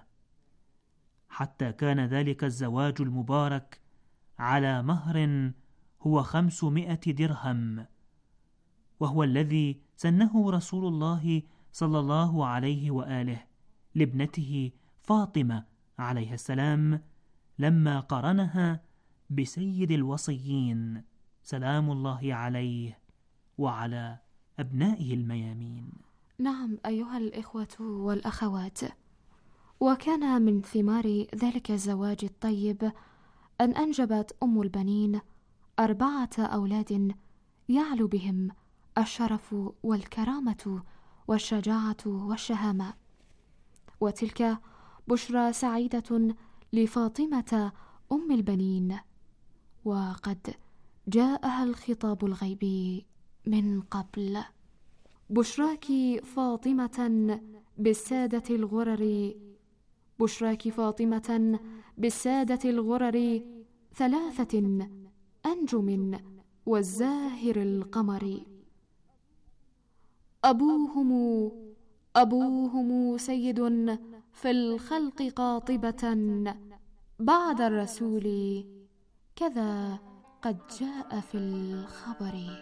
حتى كان ذلك الزواج المبارك على مهر هو 500 درهم، وهو الذي سنه رسول الله صلى الله عليه وآله لابنته فاطمة عليه السلام لما قرنها بسيد الوصيين سلام الله عليه وعلى أبنائه الميامين. نعم أيها الإخوة والأخوات، وكان من ثمار ذلك الزواج الطيب أن أنجبت أم البنين 4 أولاد يعلو بهم الشرف والكرامة والشجاعة والشهامة، وتلك بشرى سعيدة لفاطمة أم البنين، وقد جاءها الخطاب الغيبي من قبل. بشراك فاطمة بالسادة الغرر، بشراك فاطمة بالسادة الغرر، ثلاثة أنجم والزاهر القمر. أبوهم سيد في الخلق قاطبة، بعد الرسول كذا قد جاء في الخبر.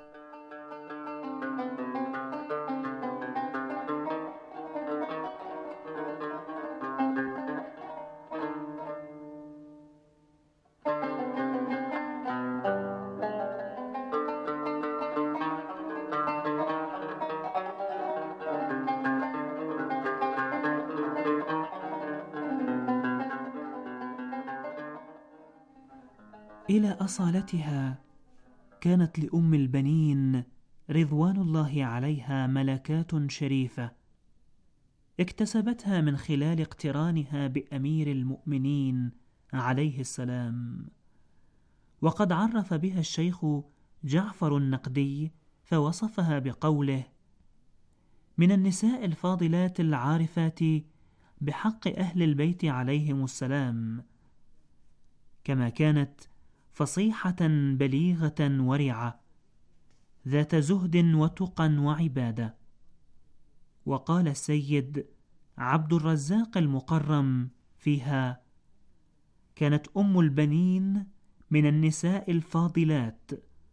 إلى أصالتها كانت لأم البنين رضوان الله عليها ملكات شريفة اكتسبتها من خلال اقترانها بأمير المؤمنين عليه السلام. وقد عرف بها الشيخ جعفر النقدي فوصفها بقوله: من النساء الفاضلات العارفات بحق أهل البيت عليهم السلام، كما كانت فصيحة بليغة ورعة ذات زهد وتقى وعبادة. وقال السيد عبد الرزاق المقرم فيها: كانت أم البنين من النساء الفاضلات،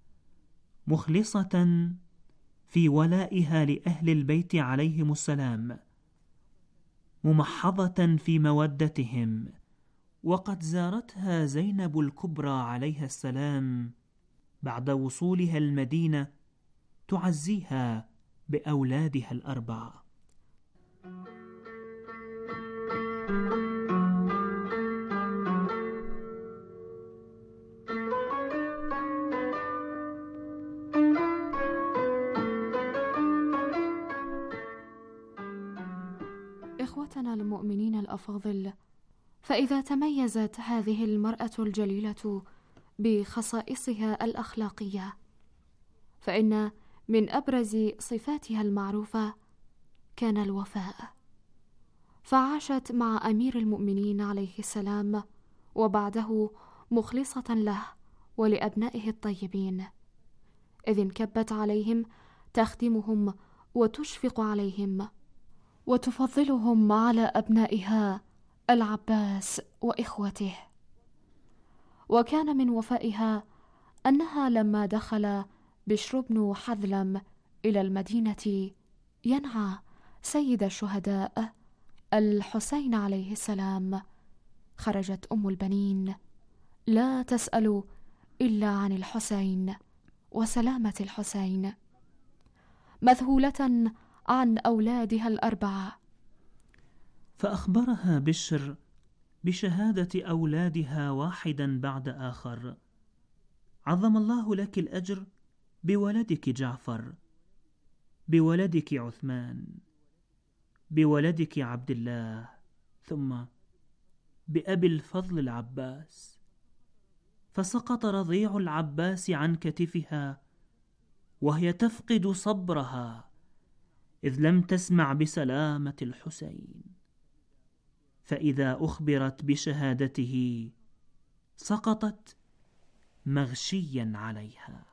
مخلصة في ولائها لأهل البيت عليهم السلام، ممحضة في مودتهم. وقد زارتها زينب الكبرى عليها السلام بعد وصولها المدينة تعزيها بأولادها الأربعة. إخوتنا المؤمنين الأفاضل، فإذا تميزت هذه المرأة الجليلة بخصائصها الأخلاقية، فإن من أبرز صفاتها المعروفة كان الوفاء، فعاشت مع أمير المؤمنين عليه السلام وبعده مخلصة له ولأبنائه الطيبين، إذ انكبت عليهم تخدمهم وتشفق عليهم وتفضلهم على أبنائها العباس وإخوته. وكان من وفائها أنها لما دخل بشر بن حذلم إلى المدينة ينعى سيد الشهداء الحسين عليه السلام، خرجت أم البنين لا تسأل إلا عن الحسين وسلامة الحسين، مذهولة عن أولادها الأربعة. فأخبرها بشر بشهادة أولادها واحدا بعد آخر: عظم الله لك الأجر بولدك جعفر، بولدك عثمان، بولدك عبد الله، ثم بأبي الفضل العباس. فسقط رضيع العباس عن كتفها وهي تفقد صبرها، إذ لم تسمع بسلامة الحسين. فإذا أخبرت بشهادته سقطت مغشيا عليها.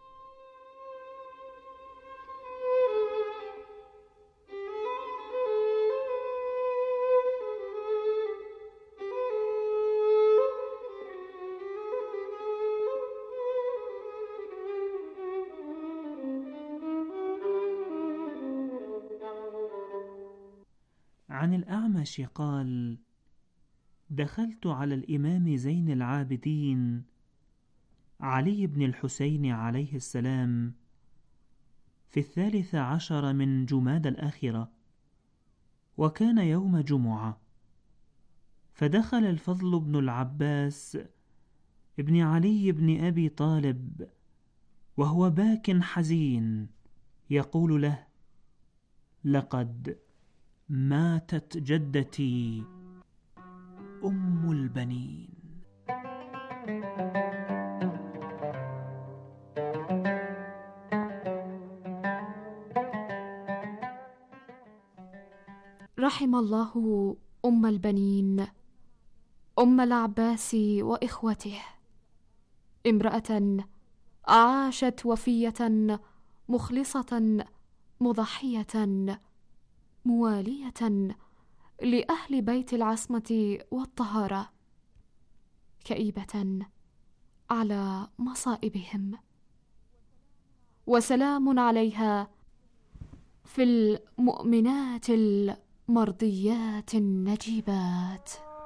عن الأعمش قال: دخلت على الإمام زين العابدين علي بن الحسين عليه السلام في 13 من جماد الآخرة، وكان يوم جمعة، فدخل الفضل بن العباس ابن علي بن أبي طالب وهو باك حزين يقول له: لقد ماتت جدتي أم البنين. رحم الله أم البنين أم العباس وإخوته، امرأة عاشت وفية مخلصة مضحية موالية لأهل بيت العصمة والطهارة، كئيبة على مصائبهم، وسلام عليها في المؤمنات المرضيات النجيبات.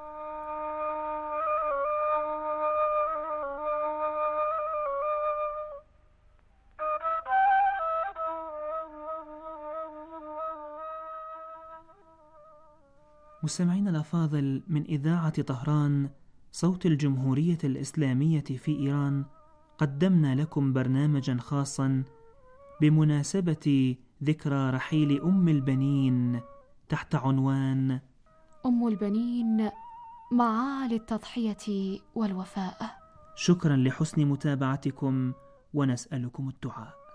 مستمعينا الأفاضل، من إذاعة طهران صوت الجمهورية الإسلامية في إيران، قدمنا لكم برنامجا خاصا بمناسبة ذكرى رحيل أم البنين تحت عنوان أم البنين معالي التضحية والوفاء. شكرا لحسن متابعتكم ونسألكم الدعاء.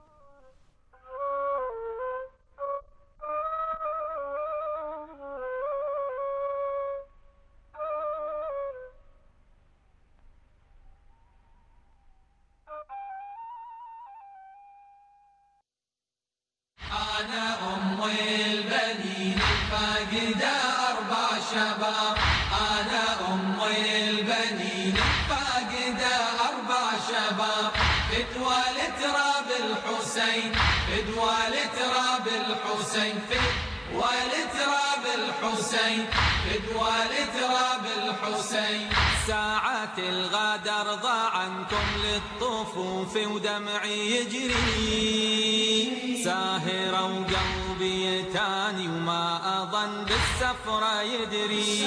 أنا أم البنين فاقدة 4 شباب، أنا أم البنين فاقدة 4 شباب، فدوى لتراب الحسين، فدوى لتراب الحسين، فدوى لتراب الحسين، فدوى لتراب الحسين. ساعات الغدر ضاع عنكم للطفوف ودمعي يجري، ساهرة وقلبي تاني وما أظن بالسفرة يدري،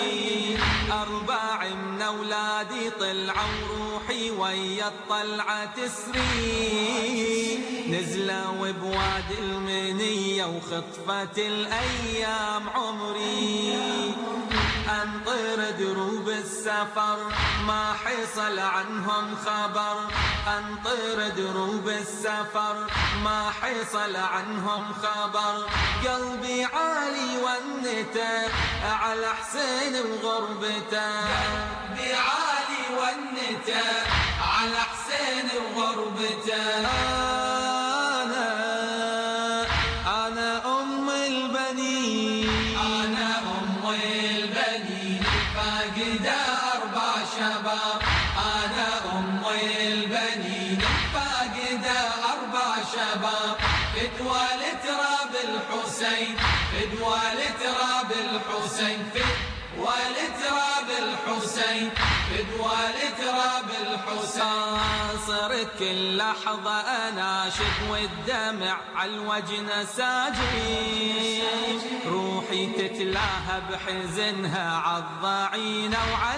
4 من أولادي طلعوا روحي ويا الطلعة تسري، نزلوا بوادي المنية وخطفت الأيام عمري، أنطر دروب السفر ما حصل عنهم خبر، أنطر دروب السفر ما حصل عنهم خبر، قلبي عالي ونته على حسين وغربته، قلبي عالي ونته على حسين وغربته. أنا أم البنين، أنا أم البنين فاقدة 4 شباب، أنا أم البنين فاقدة 4 شباب، فدوى لتراب الحسين، فدوى لتراب الحسين، فدوى لتراب الحسين، فدوى لتراب الحسين. صرت كل لحظة أناشد والدمع عالوجه ساجي، روحي تتلاهى بحزنها عالضعينة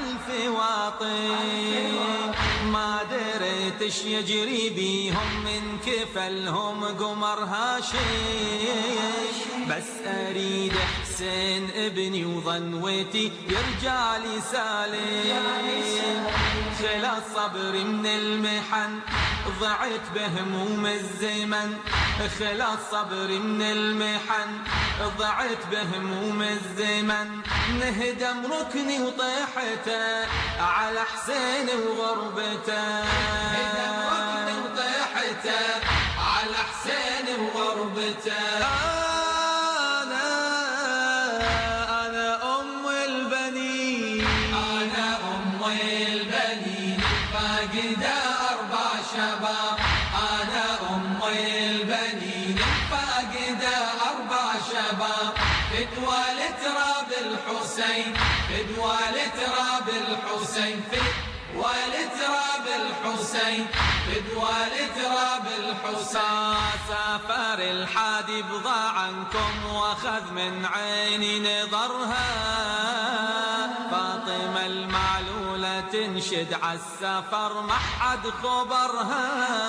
وعالفواطين، ما دريت اش يجري بيهم من كفلهم قمر هاشيش، بس أريد حسين ابني وظنوتي يرجع لي سالم، خلاص صبري من المحن ضعت بهموم الزمن، خلاص صبري من المحن ضعت بهموم الزمن، نهدم ركني وطيحته على حسين وغربته، نهدم ركني وطيحته على حسين وغربته. أنا أم البنين، أنا أم البنين فاقدة 4 شباب، أنا أم البنين فاقدة 4 شباب، فدوى لتراب الحسين، فدوى لتراب الحسين، فدوى لتراب الحسين، فدوى لتراب الحسين. سافر الحادي بضاع عنكم واخذ من عيني نظرها، فاطمة المعلولة تنشد عالسفر ما حد خبرها،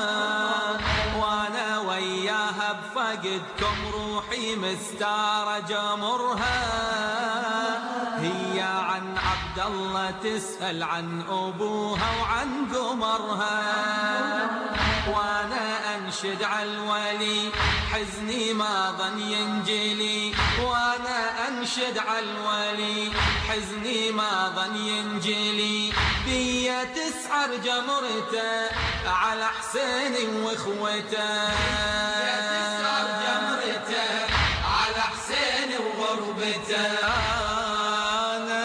وانا وياها بفقدكم روحي مستارة جمرها، هي عن عبد عبد الله تسأل عن أبوها وعن قمرها، وأنا أنشد على الولي حزني ما ظن ينجلي، وأنا أنشد على الولي حزني ما ظن ينجلي، بيا تسعر جمرته على حسين واخوته، بيا تسعر جمرته على حسين وغربته. أنا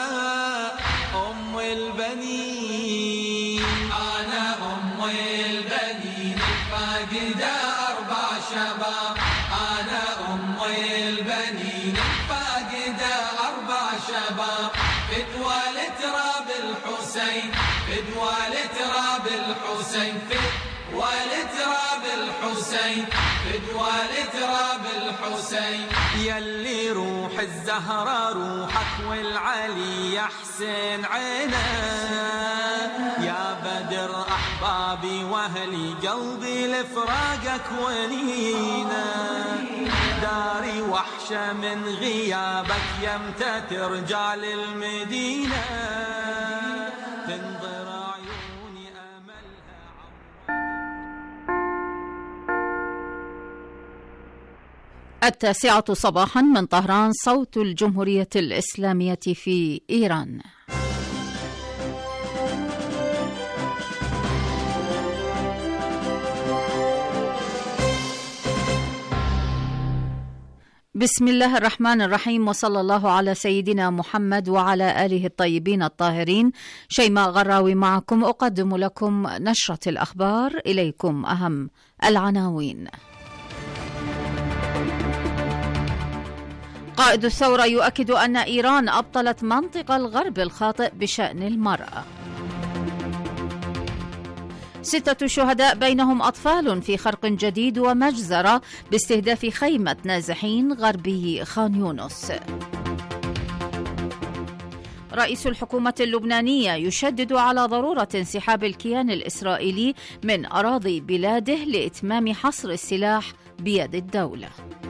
أم البنين، أنا أم البنين فاقدة 4 شباب، أنا أم البنين فاقدة 4 شباب، فدوى لتراب الحسين، فدوى لتراب الحسين، فدوى لتراب الحسين، فدوى لتراب الحسين. يلي روح الزهرة روحك والعلي يا حسين عينه، يا بدر أحبابي وأهلي قلبي لفراقك ونينا، داري وحشة من غيابك يمتى ترجع للمدينة، تنظر عيوني أملها. التاسعة صباحا من طهران، صوت الجمهورية الإسلامية في إيران. بسم الله الرحمن الرحيم، وصلى الله على سيدنا محمد وعلى آله الطيبين الطاهرين. شيماء غراوي معكم، أقدم لكم نشرة الأخبار. إليكم أهم العناوين. قائد الثورة يؤكد أن إيران أبطلت منطق الغرب الخاطئ بشأن المرأة. 6 شهداء بينهم أطفال في خرق جديد ومجزرة باستهداف خيمة نازحين غربي خان يونس. رئيس الحكومة اللبنانية يشدد على ضرورة انسحاب الكيان الإسرائيلي من أراضي بلاده لإتمام حصر السلاح بيد الدولة.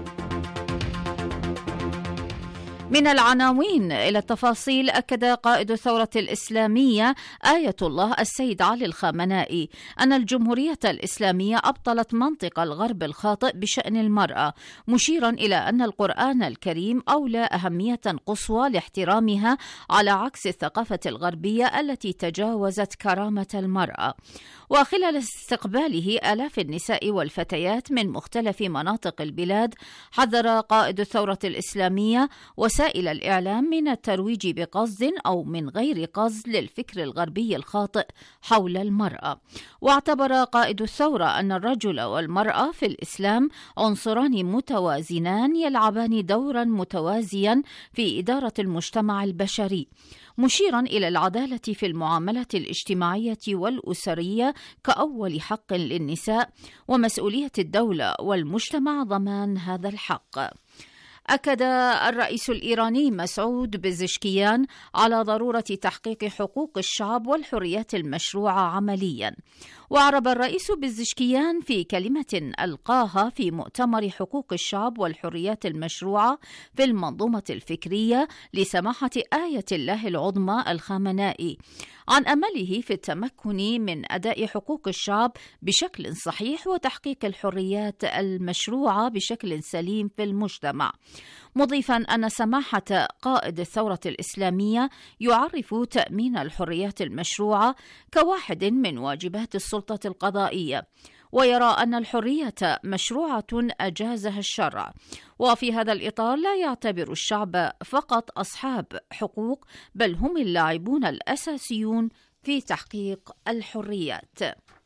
من العناوين إلى التفاصيل. أكد قائد الثورة الإسلامية آية الله السيد علي الخامنائي أن الجمهورية الإسلامية أبطلت منطق الغرب الخاطئ بشأن المرأة، مشيرا إلى أن القرآن الكريم أولى أهمية قصوى لاحترامها على عكس الثقافة الغربية التي تجاوزت كرامة المرأة. وخلال استقباله آلاف النساء والفتيات من مختلف مناطق البلاد، حذر قائد الثورة الإسلامية وسائل الإعلام من الترويج بقصد أو من غير قصد للفكر الغربي الخاطئ حول المرأة. واعتبر قائد الثورة أن الرجل والمرأة في الإسلام عنصران متوازنان يلعبان دورا متوازيا في إدارة المجتمع البشري، مشيرا إلى العدالة في المعاملة الاجتماعية والأسرية كأول حق للنساء، ومسؤولية الدولة والمجتمع ضمان هذا الحق. أكد الرئيس الإيراني مسعود بزشكيان على ضرورة تحقيق حقوق الشعب والحريات المشروعة عمليا. وأعرب الرئيس بزشكيان في كلمة ألقاها في مؤتمر حقوق الشعب والحريات المشروعة في المنظومة الفكرية لسماحة آية الله العظمى الخامنائي عن أمله في التمكن من أداء حقوق الشعب بشكل صحيح وتحقيق الحريات المشروعة بشكل سليم في المجتمع، مضيفا أن سماحة قائد الثورة الإسلامية يعرف تأمين الحريات المشروعة كواحد من واجبات السلطة القضائية، ويرى أن الحرية مشروعة أجازها الشرع. وفي هذا الإطار لا يعتبر الشعب فقط أصحاب حقوق، بل هم اللاعبون الأساسيون في تحقيق الحريات.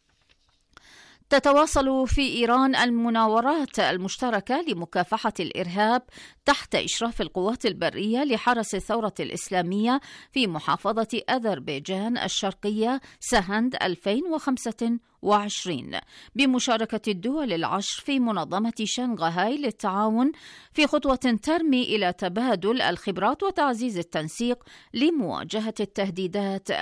تتواصل في إيران المناورات المشتركة لمكافحة الإرهاب تحت إشراف القوات البرية لحرس الثورة الإسلامية في محافظة أذربيجان الشرقية سهند 2025 بمشاركة الدول العشر في منظمة شنغهاي للتعاون، في خطوة ترمي إلى تبادل الخبرات وتعزيز التنسيق لمواجهة التهديدات